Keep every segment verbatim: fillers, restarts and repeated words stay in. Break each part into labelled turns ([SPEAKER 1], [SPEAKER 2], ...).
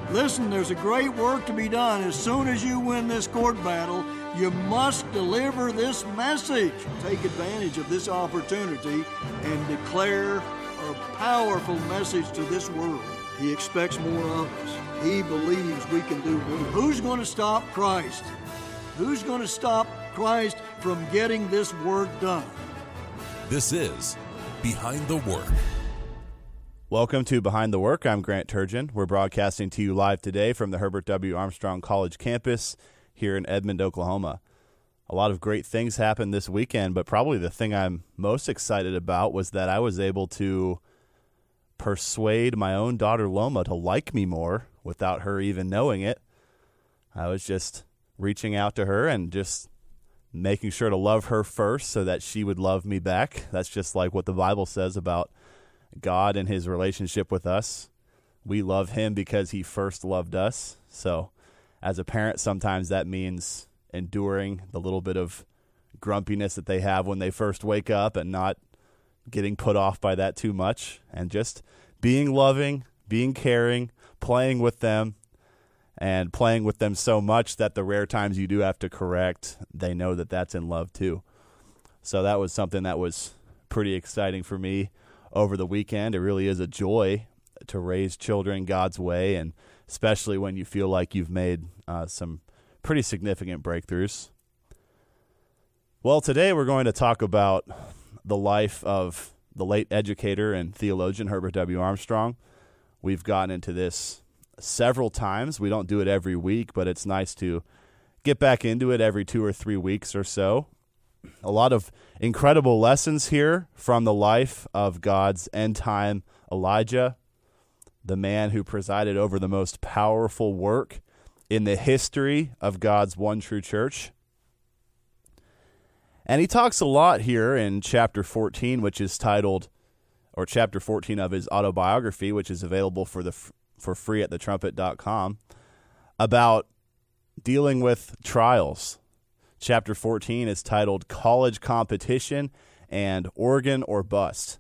[SPEAKER 1] Listen, there's a great work to be done. As soon as you win this court battle, you must deliver this message. Take advantage of this opportunity and declare a powerful message to this world. He expects more of us. He believes we can do more. Who's going to stop Christ? Who's going to stop Christ from getting this work done?
[SPEAKER 2] This is Behind the Work.
[SPEAKER 3] Welcome to Behind the Work. I'm Grant Turgeon. We're broadcasting to you live today from the Herbert W. Armstrong College campus here in Edmond, Oklahoma. A lot of great things happened this weekend, but probably the thing I'm most excited about was that I was able to persuade my own daughter Loma to like me more without her even knowing it. I was just reaching out to her and just making sure to love her first so that she would love me back. That's just like what the Bible says about God and his relationship with us. We love him because he first loved us. So as a parent, sometimes that means enduring the little bit of grumpiness that they have when they first wake up and not getting put off by that too much, and just being loving, being caring, playing with them, and playing with them so much that the rare times you do have to correct, they know that that's in love too. So that was something that was pretty exciting for me over the weekend. It really is a joy to raise children God's way, and especially when you feel like you've made uh, some pretty significant breakthroughs. Well, today we're going to talk about the life of the late educator and theologian Herbert W. Armstrong. We've gotten into this several times. We don't do it every week, but it's nice to get back into it every two or three weeks or so. A lot of incredible lessons here from the life of God's end-time Elijah, the man who presided over the most powerful work in the history of God's one true church. And he talks a lot here in chapter fourteen, which is titled, or chapter fourteen of his autobiography, which is available for the for free at the trumpet dot com, about dealing with trials. Chapter fourteen is titled College Competition and Organ or Bust.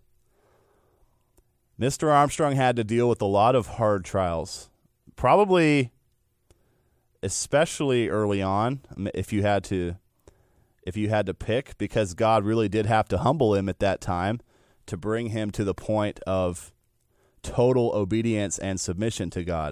[SPEAKER 3] Mister Armstrong had to deal with a lot of hard trials, probably especially early on, if you had to if you had to pick, because God really did have to humble him at that time to bring him to the point of total obedience and submission to God.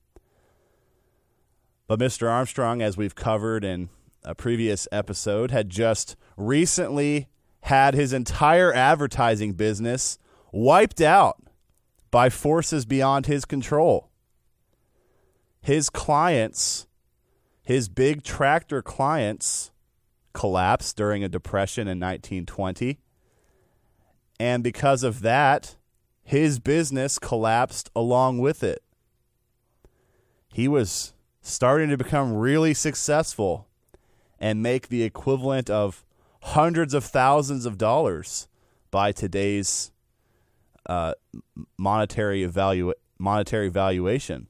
[SPEAKER 3] But Mister Armstrong, as we've covered in a previous episode, had just recently had his entire advertising business wiped out by forces beyond his control. His clients, his big tractor clients, collapsed during a depression in nineteen twenty. And because of that, his business collapsed along with it. He was starting to become really successful and make the equivalent of hundreds of thousands of dollars by today's uh, monetary evalu- monetary valuation.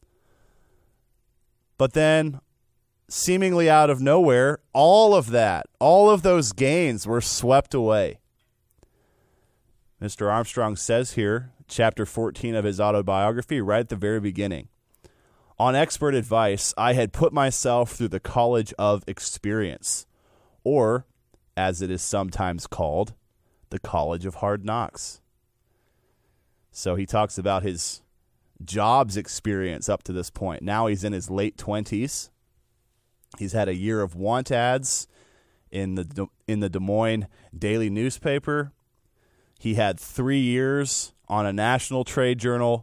[SPEAKER 3] But then, seemingly out of nowhere, all of that, all of those gains were swept away. Mister Armstrong says here, chapter fourteen of his autobiography, right at the very beginning, on expert advice, I had put myself through the college of experience, or, as it is sometimes called, the college of hard knocks. So he talks about his jobs experience up to this point. Now he's in his late twenties. He's had a year of want ads in the in the Des Moines Daily newspaper. He had three years on a national trade journal,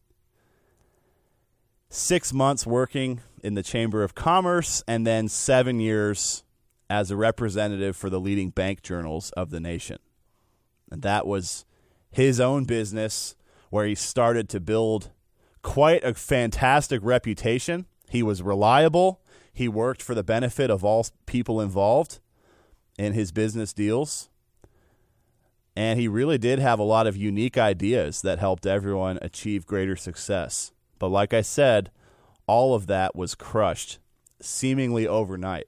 [SPEAKER 3] six months working in the Chamber of Commerce, and then seven years as a representative for the leading bank journals of the nation. And that was his own business, where he started to build quite a fantastic reputation. He was reliable. He worked for the benefit of all people involved in his business deals. And he really did have a lot of unique ideas that helped everyone achieve greater success. But like I said, all of that was crushed seemingly overnight.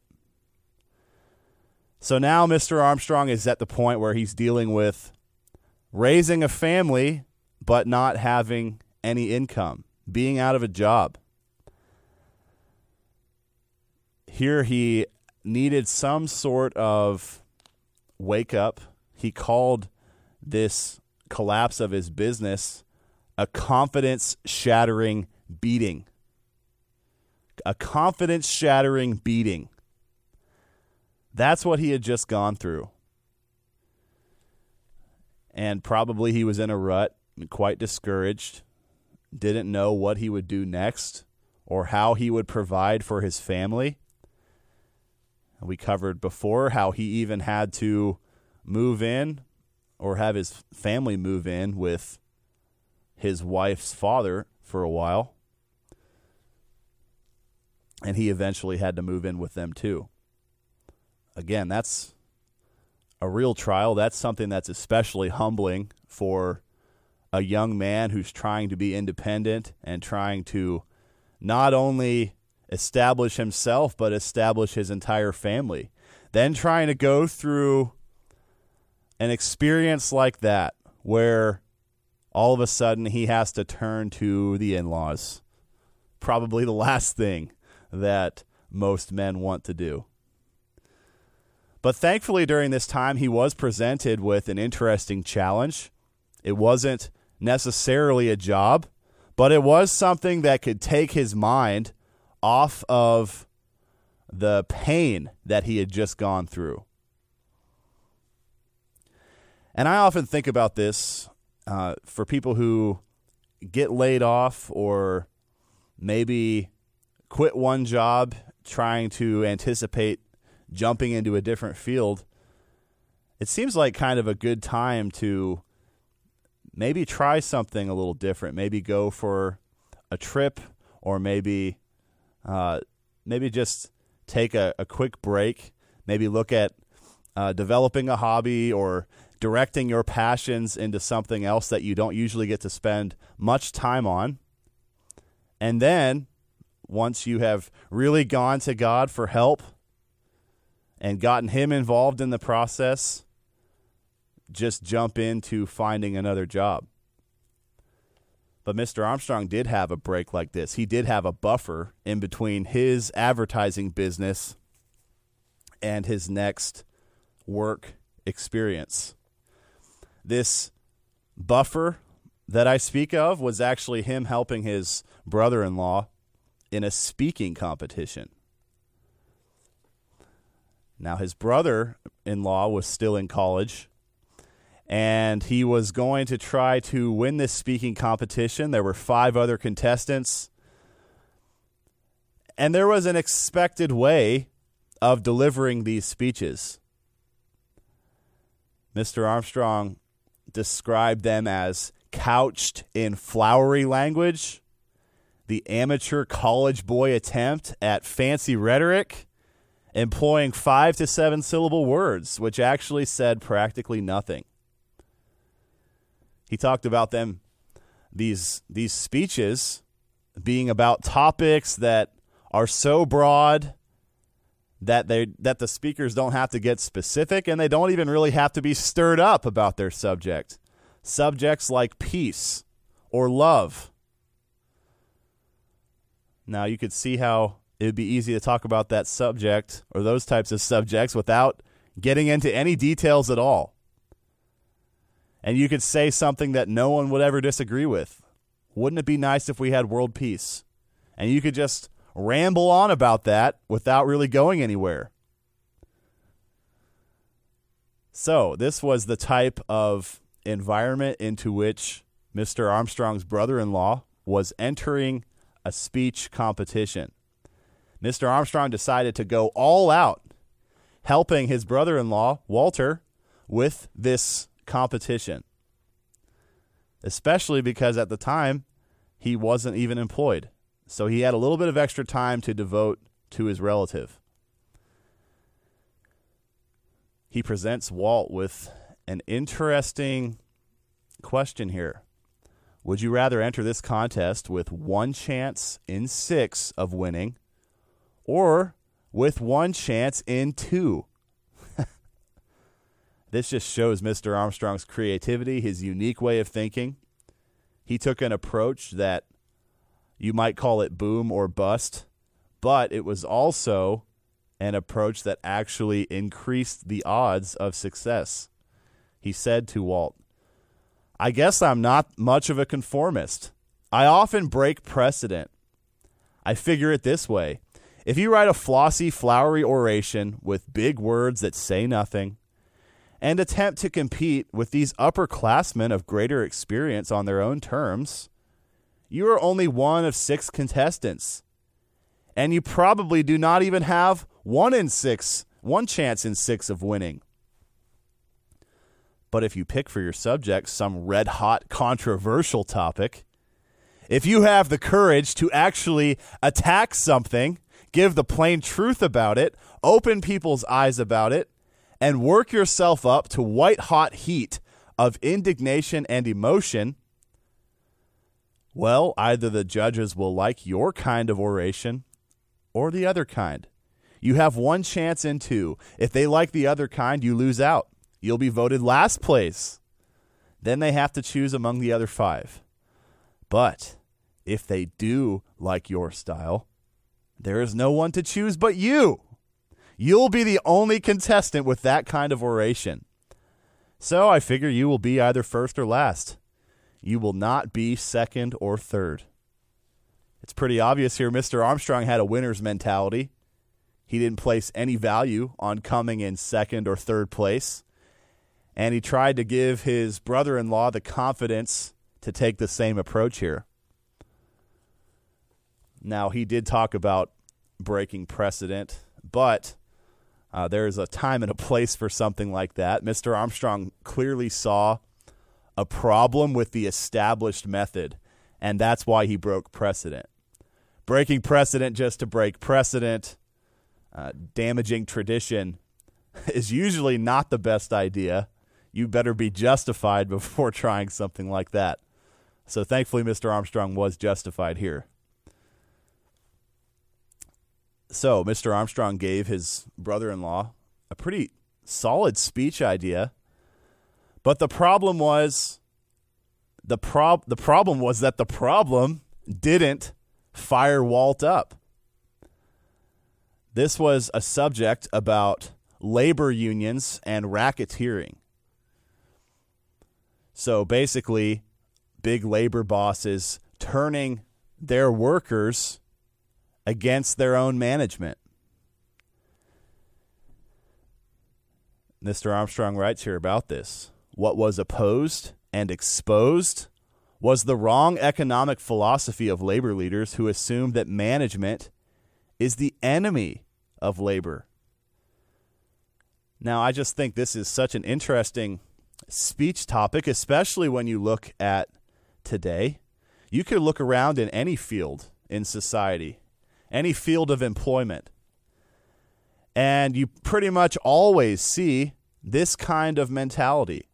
[SPEAKER 3] So now Mister Armstrong is at the point where he's dealing with raising a family but not having any income, being out of a job. here he needed some sort of wake up. He called this collapse of his business a confidence-shattering beating. A confidence-shattering beating. That's what he had just gone through. And probably he was in a rut, quite discouraged, didn't know what he would do next or how he would provide for his family. We covered before how he even had to move in or have his family move in with his wife's father for a while. And he eventually had to move in with them too. Again, that's a real trial. That's something that's especially humbling for a young man who's trying to be independent and trying to not only establish himself, but establish his entire family. Then trying to go through an experience like that where all of a sudden he has to turn to the in-laws. Probably the last thing that most men want to do. But thankfully during this time he was presented with an interesting challenge. It wasn't necessarily a job, but it was something that could take his mind off of the pain that he had just gone through. And I often think about this uh, for people who get laid off or maybe quit one job trying to anticipate jumping into a different field. It seems like kind of a good time to maybe try something a little different. Maybe go for a trip, or maybe uh, maybe just take a, a quick break. Maybe look at uh, developing a hobby or directing your passions into something else that you don't usually get to spend much time on. And then once you have really gone to God for help and gotten him involved in the process, just jump into finding another job. But Mister Armstrong did have a break like this. He did have a buffer in between his advertising business and his next work experience. This buffer that I speak of was actually him helping his brother-in-law in a speaking competition. Now, his brother-in-law was still in college, and he was going to try to win this speaking competition. There were five other contestants, and there was an expected way of delivering these speeches. Mister Armstrong described them as couched in flowery language, the amateur college boy attempt at fancy rhetoric, employing five to seven syllable words, which actually said practically nothing. He talked about them, these these speeches, being about topics that are so broad that they that the speakers don't have to get specific, and they don't even really have to be stirred up about their subject. Subjects like peace or love. Now, you could see how it would be easy to talk about that subject or those types of subjects without getting into any details at all. And you could say something that no one would ever disagree with. Wouldn't it be nice if we had world peace? And you could just ramble on about that without really going anywhere. So this was the type of environment into which Mister Armstrong's brother-in-law was entering a speech competition. Mister Armstrong decided to go all out, helping his brother-in-law, Walter, with this competition. Especially because at the time, he wasn't even employed. So he had a little bit of extra time to devote to his relative. He presents Walt with an interesting question here. Would you rather enter this contest with one chance in six of winning, or with one chance in two? This just shows Mister Armstrong's creativity, his unique way of thinking. He took an approach that you might call it boom or bust, but it was also an approach that actually increased the odds of success. He said to Walt, "I guess I'm not much of a conformist. I often break precedent. I figure it this way. If you write a flossy, flowery oration with big words that say nothing and attempt to compete with these upperclassmen of greater experience on their own terms, you are only one of six contestants, and you probably do not even have one in six, one chance in six of winning. But if you pick for your subject some red-hot controversial topic, if you have the courage to actually attack something, give the plain truth about it, open people's eyes about it, and work yourself up to white-hot heat of indignation and emotion, well, either the judges will like your kind of oration or the other kind. You have one chance in two. If they like the other kind, you lose out. You'll be voted last place. Then they have to choose among the other five. But if they do like your style, there is no one to choose but you. You'll be the only contestant with that kind of oration. So I figure you will be either first or last. You will not be second or third." It's pretty obvious here Mister Armstrong had a winner's mentality. He didn't place any value on coming in second or third place. And he tried to give his brother-in-law the confidence to take the same approach here. Now, he did talk about breaking precedent, but uh, there's a time and a place for something like that. Mister Armstrong clearly saw a problem with the established method, and that's why he broke precedent. Breaking precedent just to break precedent, uh, damaging tradition, is usually not the best idea. You better be justified before trying something like that. So thankfully, Mister Armstrong was justified here. So Mister Armstrong gave his brother-in-law a pretty solid speech idea, but the problem was the prob the problem was that the problem didn't fire Walt up. This was a subject about labor unions and racketeering. So basically, big labor bosses turning their workers against their own management. Mister Armstrong writes here about this. What was opposed and exposed was the wrong economic philosophy of labor leaders who assumed that management is the enemy of labor. Now, I just think this is such an interesting speech topic, especially when you look at today. You could look around in any field in society, any field of employment, and you pretty much always see this kind of mentality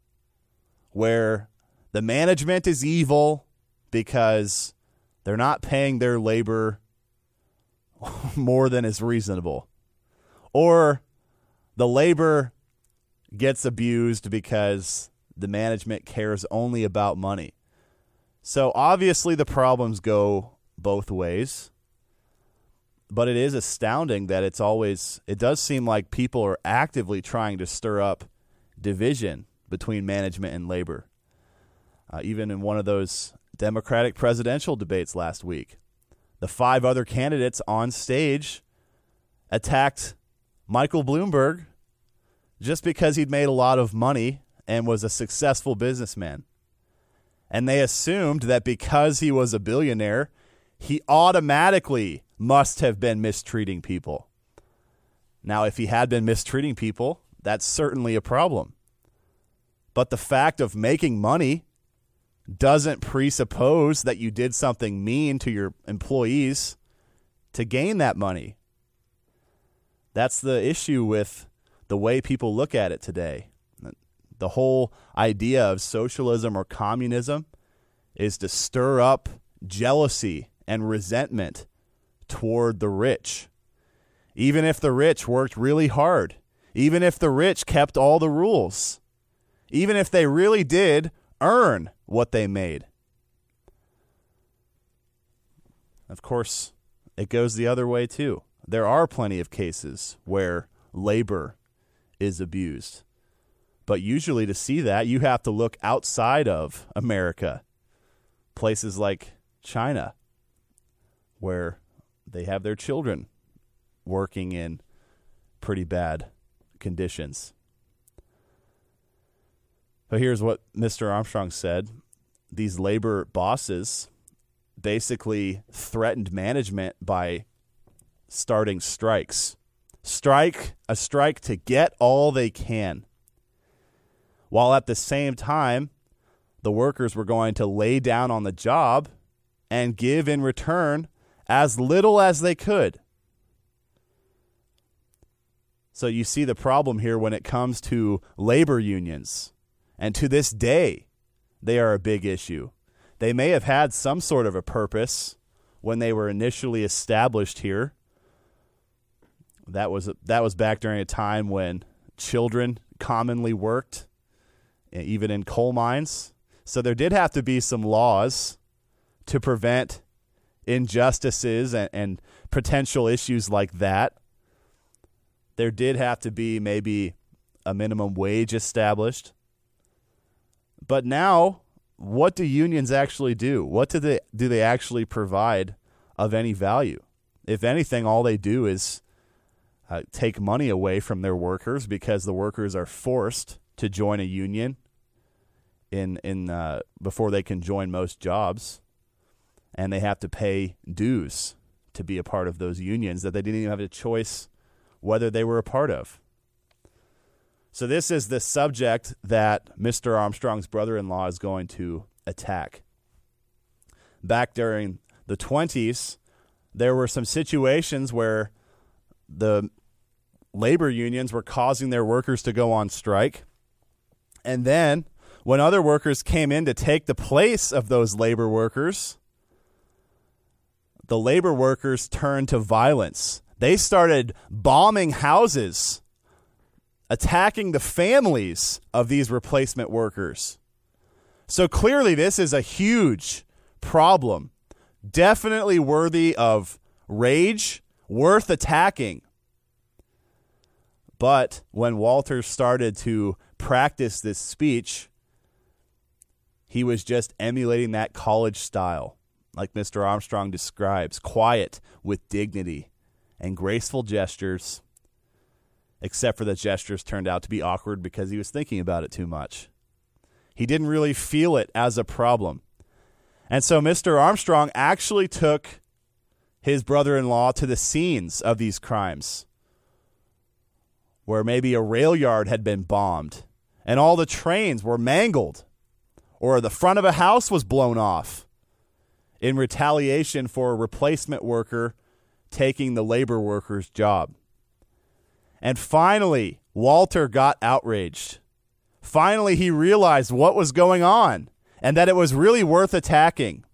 [SPEAKER 3] where the management is evil because they're not paying their labor more than is reasonable, or the labor gets abused because the management cares only about money. So obviously the problems go both ways, but it is astounding that it's always, it does seem like people are actively trying to stir up division between management and labor. Uh, even in one of those Democratic presidential debates last week, the five other candidates on stage attacked Michael Bloomberg just because he'd made a lot of money and was a successful businessman. And they assumed that because he was a billionaire, he automatically must have been mistreating people. Now, if he had been mistreating people, that's certainly a problem. But the fact of making money doesn't presuppose that you did something mean to your employees to gain that money. That's the issue with the way people look at it today. The whole idea of socialism or communism is to stir up jealousy and resentment toward the rich. Even if the rich worked really hard, even if the rich kept all the rules, even if they really did earn what they made. Of course, it goes the other way too. there are plenty of cases where labor is abused. But usually to see that, you have to look outside of America, places like China, where they have their children working in pretty bad conditions. But here's what Mister Armstrong said. These labor bosses basically threatened management by starting strikes. Strike, a strike to get all they can. While at the same time, the workers were going to lay down on the job and give in return as little as they could. So you see the problem here when it comes to labor unions. And to this day, they are a big issue. They may have had some sort of a purpose when they were initially established here. That was that was back during a time when children commonly worked, even in coal mines. So there did have to be some laws to prevent injustices and, and potential issues like that. There did have to be maybe a minimum wage established. But now, what do unions actually do? What do they do they actually provide of any value? If anything, all they do is uh, take money away from their workers because the workers are forced to join a union in in uh, before they can join most jobs, and they have to pay dues to be a part of those unions that they didn't even have a choice whether they were a part of. So this is the subject that Mister Armstrong's brother-in-law is going to attack. Back during the twenties, there were some situations where the labor unions were causing their workers to go on strike. And then when other workers came in to take the place of those labor workers, the labor workers turned to violence. They started bombing houses, attacking the families of these replacement workers. So clearly this is a huge problem, definitely worthy of rage, worth attacking. But when Walter started to practice this speech, he was just emulating that college style, like Mister Armstrong describes, quiet with dignity and graceful gestures, except for the gestures turned out to be awkward because he was thinking about it too much. He didn't really feel it as a problem. And so Mister Armstrong actually took his brother-in-law to the scenes of these crimes, where maybe a rail yard had been bombed and all the trains were mangled, or the front of a house was blown off in retaliation for a replacement worker taking the labor worker's job. And finally, Walter got outraged. Finally, he realized what was going on and that it was really worth attacking.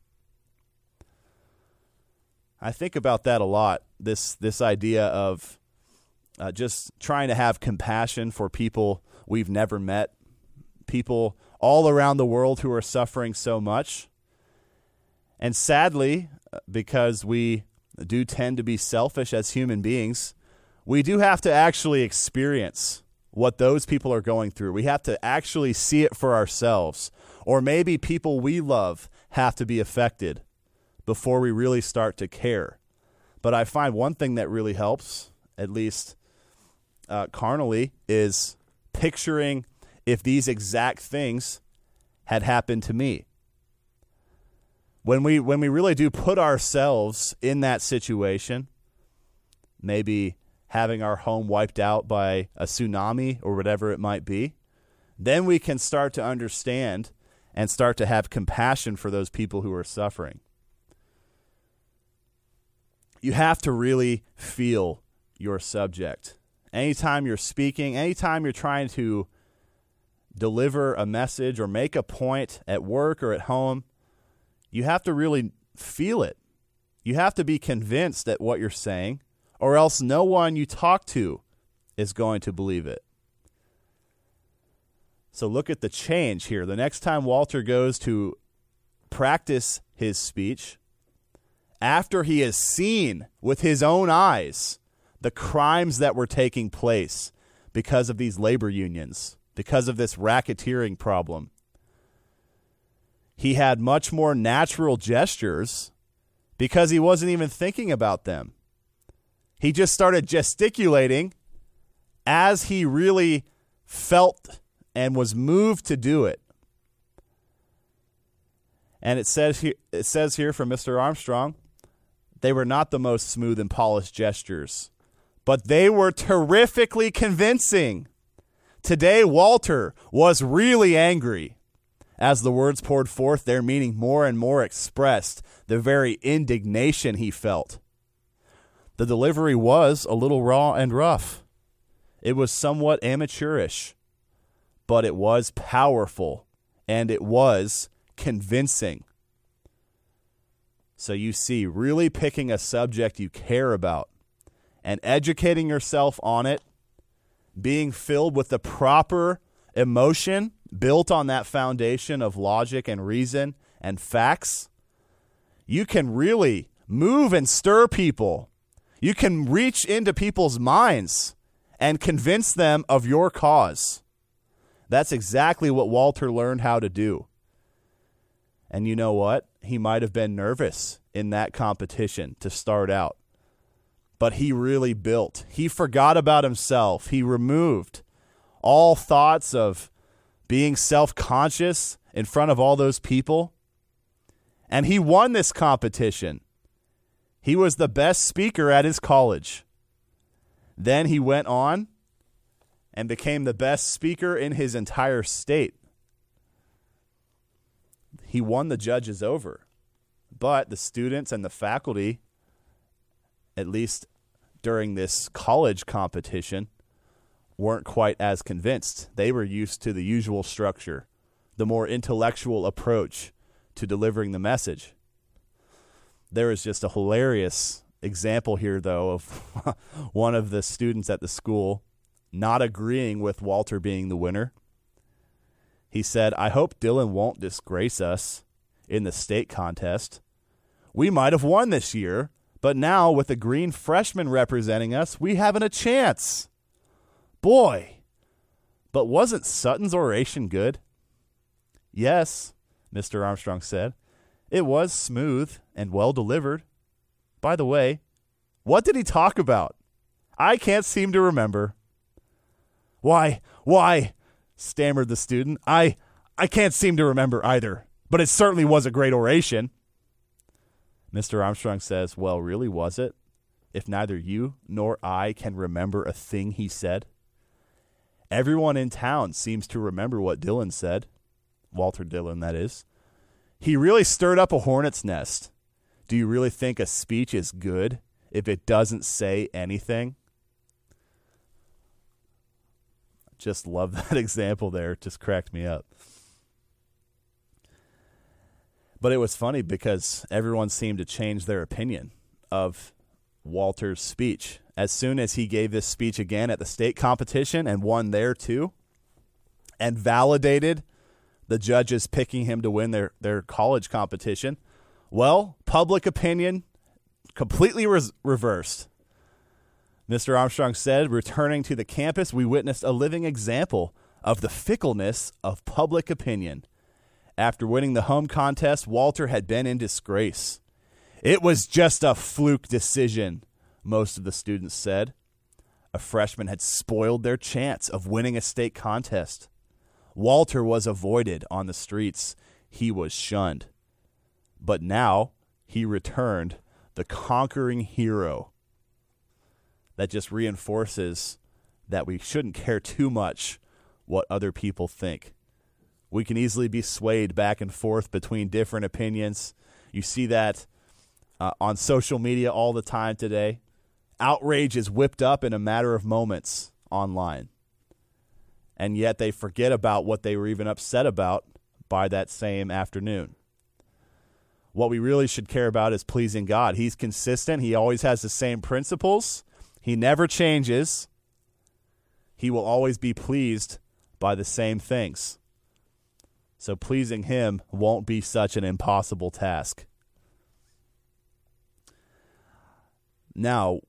[SPEAKER 3] I think about that a lot, this this idea of uh, just trying to have compassion for people we've never met, people all around the world who are suffering so much. And sadly, because we do tend to be selfish as human beings, we do have to actually experience what those people are going through. We have to actually see it for ourselves. Or maybe people we love have to be affected before we really start to care. But I find one thing that really helps, at least uh, carnally, is picturing if these exact things had happened to me. When we when we really do put ourselves in that situation, maybe having our home wiped out by a tsunami or whatever it might be, then we can start to understand and start to have compassion for those people who are suffering. You have to really feel your subject. Anytime you're speaking, anytime you're trying to deliver a message or make a point at work or at home, you have to really feel it. You have to be convinced at what you're saying, or else no one you talk to is going to believe it. So look at the change here. The next time Walter goes to practice his speech, after he has seen with his own eyes the crimes that were taking place because of these labor unions, because of this racketeering problem. He had much more natural gestures because he wasn't even thinking about them. He just started gesticulating as he really felt and was moved to do it. And it says here, it says here from Mister Armstrong, they were not the most smooth and polished gestures, but they were terrifically convincing. Today, Walter was really angry. As the words poured forth, their meaning more and more expressed the very indignation he felt. The delivery was a little raw and rough. It was somewhat amateurish, but it was powerful, and it was convincing. So you see, really picking a subject you care about and educating yourself on it, being filled with the proper emotion built on that foundation of logic and reason and facts, you can really move and stir people. You can reach into people's minds and convince them of your cause. That's exactly what Walter learned how to do. And you know what? He might have been nervous in that competition to start out, but he really built. He forgot about himself. He removed all thoughts of being self-conscious in front of all those people. And he won this competition. He was the best speaker at his college. Then he went on and became the best speaker in his entire state. He won the judges over. But the students and the faculty, at least during this college competition, weren't quite as convinced. They were used to the usual structure, the more intellectual approach to delivering the message. There is just a hilarious example here, though, of one of the students at the school not agreeing with Walter being the winner. He said, "I hope Dylan won't disgrace us in the state contest. We might have won this year, but now with a green freshman representing us, we haven't a chance." Boy, but wasn't Sutton's oration good? Yes, Mister Armstrong said. It was smooth and well delivered. By the way, what did he talk about? I can't seem to remember. Why, why, stammered the student. I, I can't seem to remember either, but it certainly was a great oration. Mister Armstrong says, well, really, was it? If neither you nor I can remember a thing he said? Everyone in town seems to remember what Dylan said. Walter Dillon, that is. He really stirred up a hornet's nest. Do you really think a speech is good if it doesn't say anything? Just love that example there. It just cracked me up. But it was funny because everyone seemed to change their opinion of Walter's speech. As soon as he gave this speech again at the state competition and won there too, and validated the judges picking him to win their, their college competition, well, public opinion completely res- reversed. Mister Armstrong said, returning to the campus, we witnessed a living example of the fickleness of public opinion. After winning the home contest, Walter had been in disgrace. It was just a fluke decision, most of the students said. A freshman had spoiled their chance of winning a state contest. Walter was avoided on the streets. He was shunned. But now he returned the conquering hero. That just reinforces that we shouldn't care too much what other people think. We can easily be swayed back and forth between different opinions. You see that uh, on social media all the time today. Outrage is whipped up in a matter of moments online. And yet they forget about what they were even upset about by that same afternoon. What we really should care about is pleasing God. He's consistent. He always has the same principles. He never changes. He will always be pleased by the same things. So pleasing him won't be such an impossible task. Now,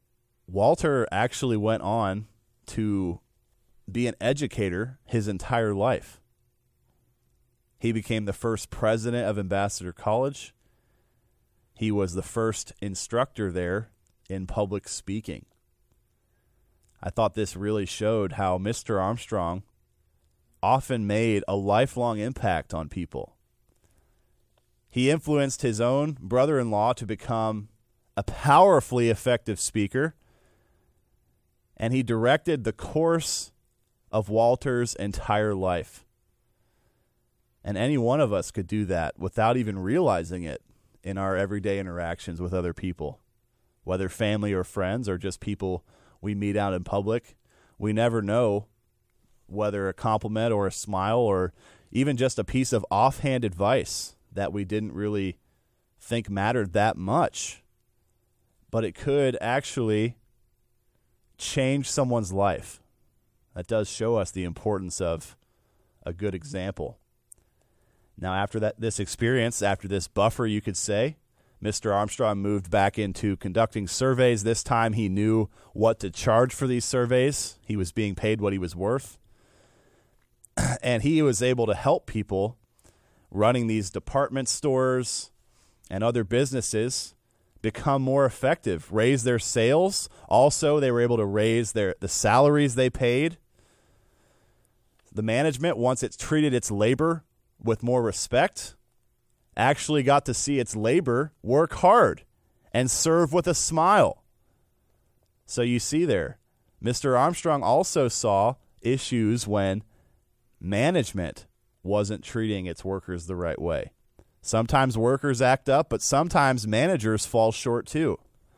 [SPEAKER 3] Walter actually went on to be an educator his entire life. He became the first president of Ambassador College. He was the first instructor there in public speaking. I thought this really showed how Mister Armstrong often made a lifelong impact on people. He influenced his own brother-in-law to become a powerfully effective speaker, and he directed the course of Walter's entire life. And any one of us could do that without even realizing it in our everyday interactions with other people, whether family or friends or just people we meet out in public. We never know whether a compliment or a smile or even just a piece of offhand advice that we didn't really think mattered that much, but it could actually change someone's life. That does show us the importance of a good example. Now, after that, this experience, after this buffer, you could say, Mister Armstrong moved back into conducting surveys. This time he knew what to charge for these surveys. He was being paid what he was worth. And he was able to help people running these department stores and other businesses become more effective, raise their sales. Also, they were able to raise their the salaries they paid. The management, once it's treated its labor with more respect, actually got to see its labor work hard and serve with a smile. So you see there, Mister Armstrong also saw issues when management wasn't treating its workers the right way. Sometimes workers act up, but sometimes managers fall short too.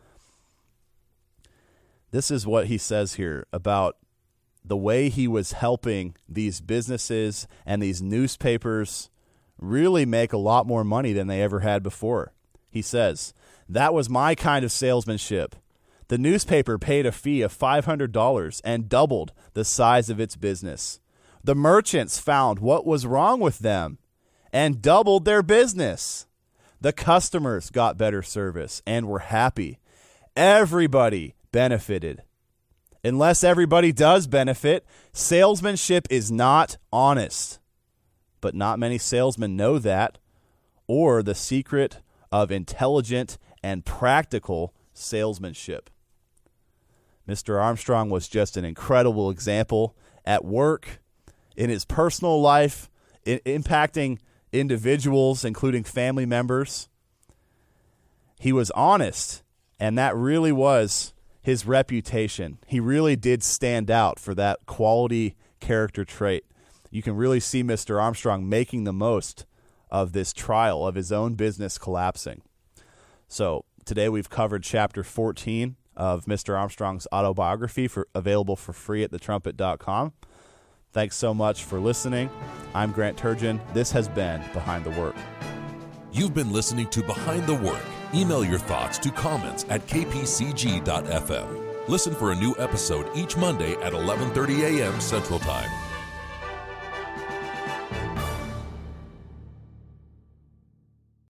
[SPEAKER 3] This is what he says here about the way he was helping these businesses and these newspapers really make a lot more money than they ever had before. He says, "That was my kind of salesmanship. The newspaper paid a fee of five hundred dollars and doubled the size of its business. The merchants found what was wrong with them and doubled their business. The customers got better service and were happy. Everybody benefited. Unless everybody does benefit, salesmanship is not honest. But not many salesmen know that, or the secret of intelligent and practical salesmanship." Mister Armstrong was just an incredible example at work, in his personal life, in impacting individuals, including family members. He was honest, and that really was his reputation. He really did stand out for that quality character trait. You can really see Mister Armstrong making the most of this trial of his own business collapsing. So today we've covered chapter fourteen of Mister Armstrong's autobiography, for available for free at the trumpet dot com. Thanks so much for listening. I'm Grant Turgeon. This has been Behind the Work.
[SPEAKER 2] You've been listening to Behind the Work. Email your thoughts to comments at k p c g dot f m. Listen for a new episode each Monday at eleven thirty a.m. Central Time.